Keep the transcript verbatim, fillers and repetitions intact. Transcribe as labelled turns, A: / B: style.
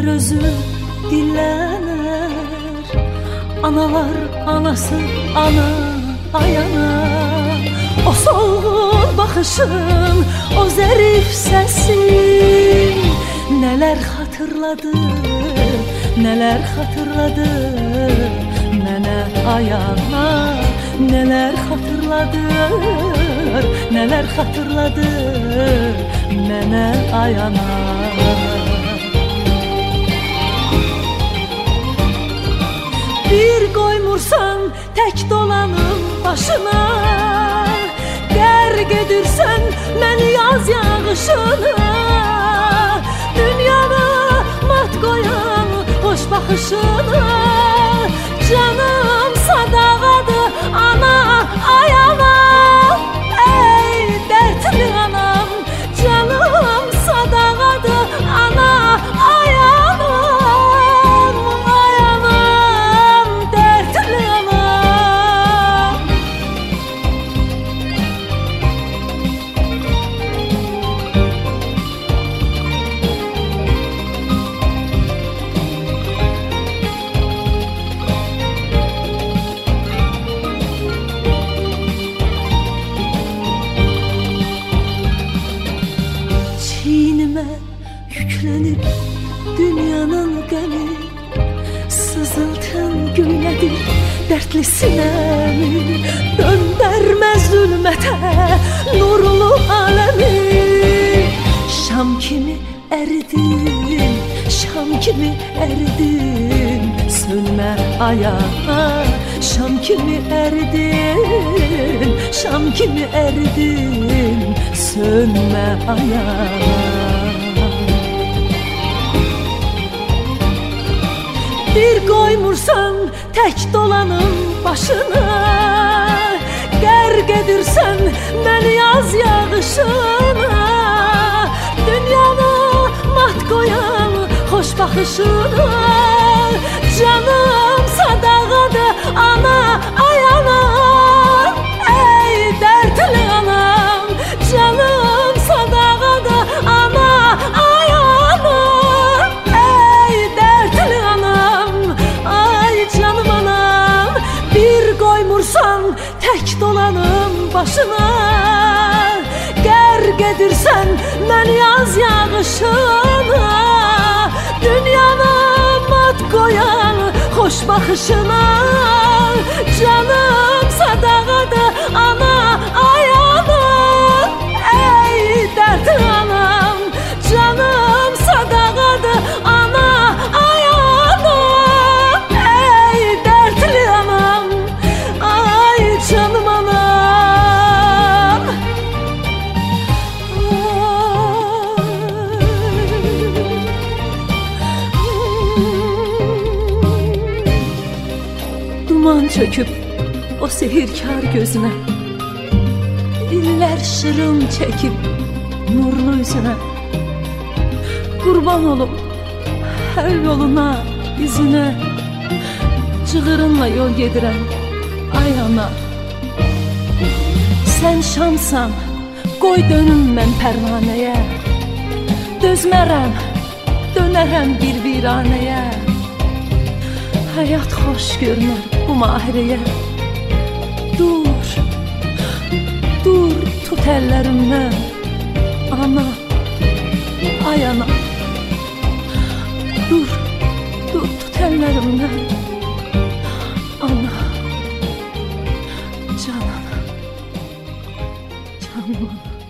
A: Eller özü dillener, analar anası ana ayana. O solğun baxışın, o zərif səsin nələr xatırladı, nələr xatırladı mənə ayana. Nələr xatırladır, nələr xatırladır mənə ayana. Bir qoymursan tək dolanım başına, qərq edirsən məni yaz yağışına. Dünyanı mat qoyan xoş baxışına, canım sadağadır ana ayana. Ey dərdli anam, canım sadağadır ana ayana. Ayanam, dərdli anam. Çiynime yüklənib dünyanın qəmi, sızıltın göylədir dərdli sinəmi. Döndərmə zülmətə nurlu aləmi. Şam kimi əridin, şam kimi əridin sönmə ayana. Şam kimi əridin, şam kimi əridin sönmə ayana. Bir qoymursan tək dolanım başına, qərq edirsən məni yaz yağışına. Dünyanı mat qoyan xoş baxışına, canım sadağadır ana ayana. Ey dərdli anam, canım sadağadır ana ayana. Ey dərdli anam, ay canım anam. Bir qoymursan tək dolanım başına, qərq edirsən məni yaz yağışına. Dünyanı mat qoyan xoş baxışına, canım sadağadır ana ayana. Ey dərdli anam, canım sadağadır ana ayana. Ey dərdli anam, ay canım anam. Duman çöküb o sehirkar gözünə, illər şırım çəkib nurlu üzünə. Qurban olum hər yoluna, izine, cığırınla yol gedirəm ay ana. Sən şamsan, qoy dönüm mən pərvanəyə. Dözmərəm, dönərəm bir viranəyə. Həyat xoş görünər bu mahirəyə. Dur, dur tut əllərimdən ana, ay ana. Dur, dur tut əllərimdən ana, canım, canım ana.